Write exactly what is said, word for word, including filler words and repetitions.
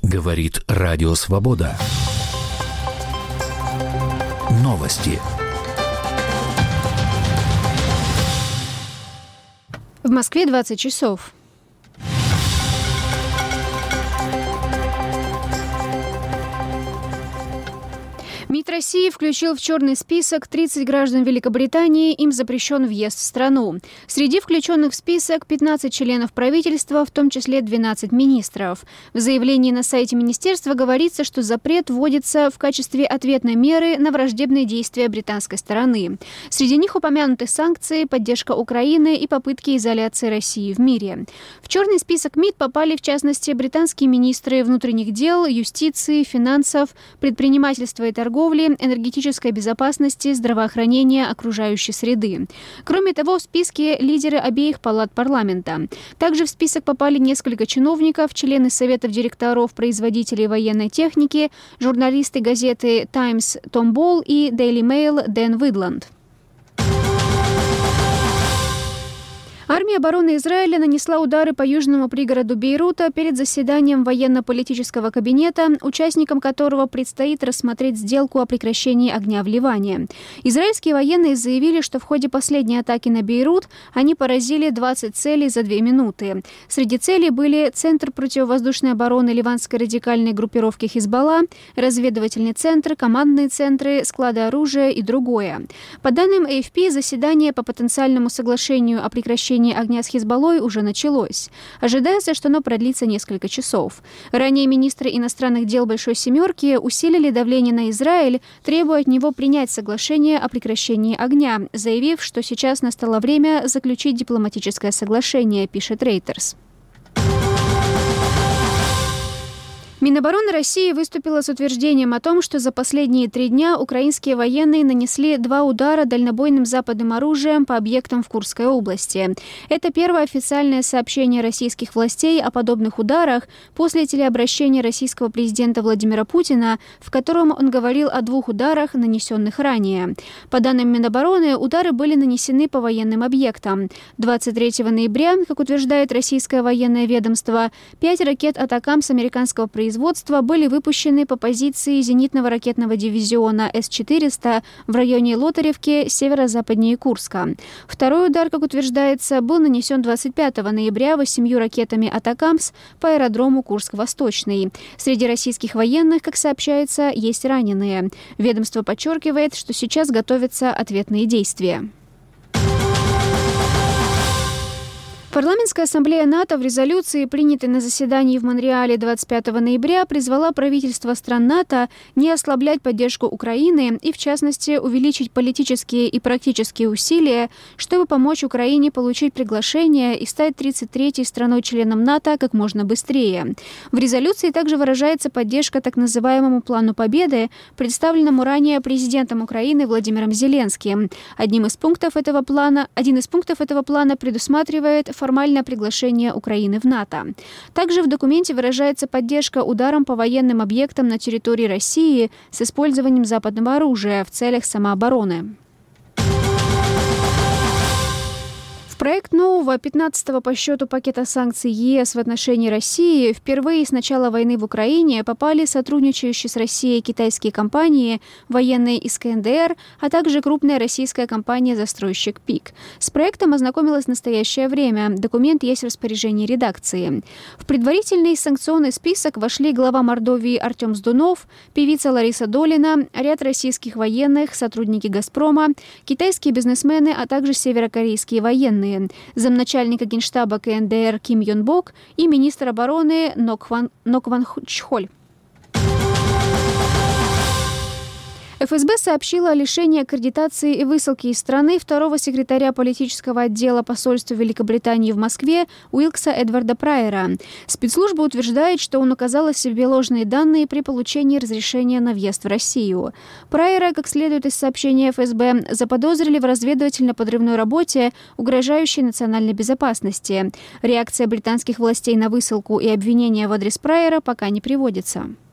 Говорит Радио Свобода. Новости. В Москве двадцать часов. МИД России включил в черный список тридцать граждан Великобритании, им запрещен въезд в страну. Среди включенных в список пятнадцать членов правительства, в том числе двенадцать министров. В заявлении на сайте министерства говорится, что запрет вводится в качестве ответной меры на враждебные действия британской стороны. Среди них упомянуты санкции, поддержка Украины и попытки изоляции России в мире. В черный список МИД попали, в частности, британские министры внутренних дел, юстиции, финансов, предпринимательства и торговли, энергетической безопасности, здравоохранения, окружающей среды. Кроме того, в списке лидеры обеих палат парламента. Также в список попали несколько чиновников, члены советов директоров производителей военной техники, журналисты газеты «Таймс» Том Болл и «Дейли Мэйл» Дэн Видланд. Армия обороны Израиля нанесла удары по южному пригороду Бейрута перед заседанием военно-политического кабинета, участникам которого предстоит рассмотреть сделку о прекращении огня в Ливане. Израильские военные заявили, что в ходе последней атаки на Бейрут они поразили двадцать целей за две минуты. Среди целей были Центр противовоздушной обороны ливанской радикальной группировки Хизбалла, разведывательный центр, командные центры, склады оружия и другое. По данным эй эф пи, заседание по потенциальному соглашению о прекращении огня с Хизбаллой уже началось. Ожидается, что оно продлится несколько часов. Ранее министры иностранных дел Большой Семерки усилили давление на Израиль, требуя от него принять соглашение о прекращении огня, заявив, что сейчас настало время заключить дипломатическое соглашение, пишет Reuters. Минобороны России выступила с утверждением о том, что за последние три дня украинские военные нанесли два удара дальнобойным западным оружием по объектам в Курской области. Это первое официальное сообщение российских властей о подобных ударах после телеобращения российского президента Владимира Путина, в котором он говорил о двух ударах, нанесенных ранее. По данным Минобороны, удары были нанесены по военным объектам. двадцать третьего ноября, как утверждает российское военное ведомство, пять ракет «Атакамс» американского производства производства были выпущены по позиции зенитного ракетного дивизиона эс четыреста в районе Лотаревки, северо-западнее Курска. Второй удар, как утверждается, был нанесен двадцать пятого ноября восемью ракетами «Атакамс» по аэродрому Курск-Восточный. Среди российских военных, как сообщается, есть раненые. Ведомство подчеркивает, что сейчас готовятся ответные действия. Парламентская ассамблея НАТО в резолюции, принятой на заседании в Монреале двадцать пятого ноября, призвала правительства стран НАТО не ослаблять поддержку Украины и, в частности, увеличить политические и практические усилия, чтобы помочь Украине получить приглашение и стать тридцать третьей страной-членом НАТО как можно быстрее. В резолюции также выражается поддержка так называемому «Плану Победы», представленному ранее президентом Украины Владимиром Зеленским. Одним из пунктов этого плана, один из пунктов этого плана предусматривает формальное приглашение Украины в НАТО. Также в документе выражается поддержка ударам по военным объектам на территории России с использованием западного оружия в целях самообороны. Проект нового пятнадцатого по счету пакета санкций ЕС в отношении России впервые с начала войны в Украине попали сотрудничающие с Россией китайские компании, военные из ка эн дэ эр, а также крупная российская компания-застройщик ПИК. С проектом ознакомилась в настоящее время. Документ есть в распоряжении редакции. В предварительный санкционный список вошли глава Мордовии Артем Сдунов, певица Лариса Долина, ряд российских военных, сотрудники «Газпрома», китайские бизнесмены, а также северокорейские военные. Замначальника генштаба ка эн дэ эр Ким Йон Бок и министр обороны Нок Ван, Нок Ван Чхоль. эф эс бэ сообщила о лишении аккредитации и высылки из страны второго секретаря политического отдела посольства Великобритании в Москве Уилкса Эдварда Прайера. Спецслужба утверждает, что он указал о себе ложные данные при получении разрешения на въезд в Россию. Прайера, как следует из сообщения эф эс бэ, заподозрили в разведывательно-подрывной работе, угрожающей национальной безопасности. Реакция британских властей на высылку и обвинения в адрес Прайера пока не приводится.